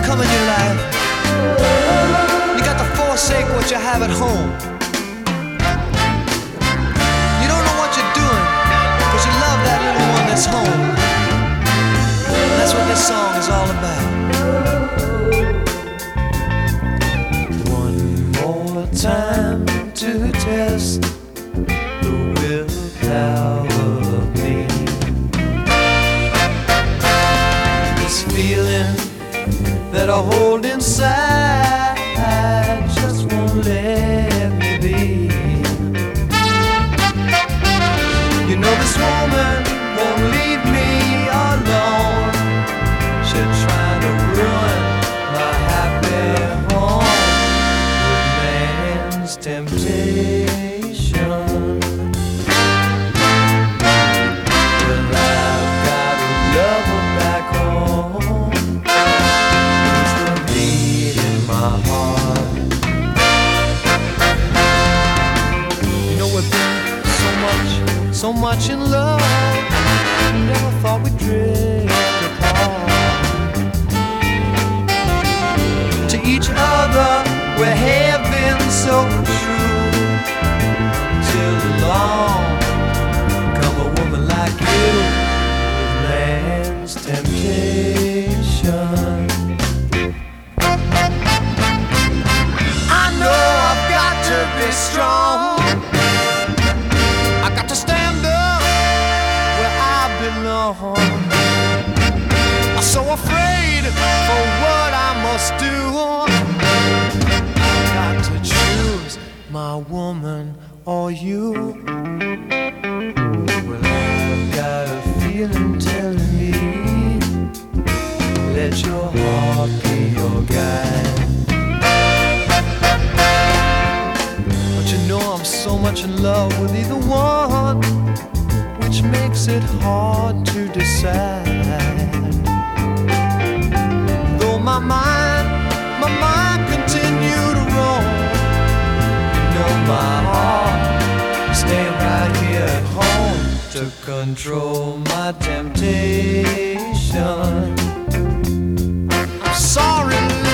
come in your life, you got to forsake what you have at home. You don't know what you're doing, because you love that little one that's home. That's what this song is all about. One more time to test the willpower of me. This feeling that I hold inside just won't let me be. You know this woman won't leave me alone. She'll try to ruin my happy home with man's temptation. Well, I've got a lover back home. He's the beat in my heart. You know we've been so much in love. Never thought we'd drift apart. To each other we have been so true, till along come a woman like you with man's temptation. I know I've got to be strong. I got to stand up where I belong. I'm so afraid for what I must do. I got to choose my woman or you. Well, I've got a feeling telling me, let your heart be your guide. But you know I'm so much in love with either one, which makes it hard to decide. Though my mind continue to roam, you know my heart staying right here at home to control my temptation. I'm sorry,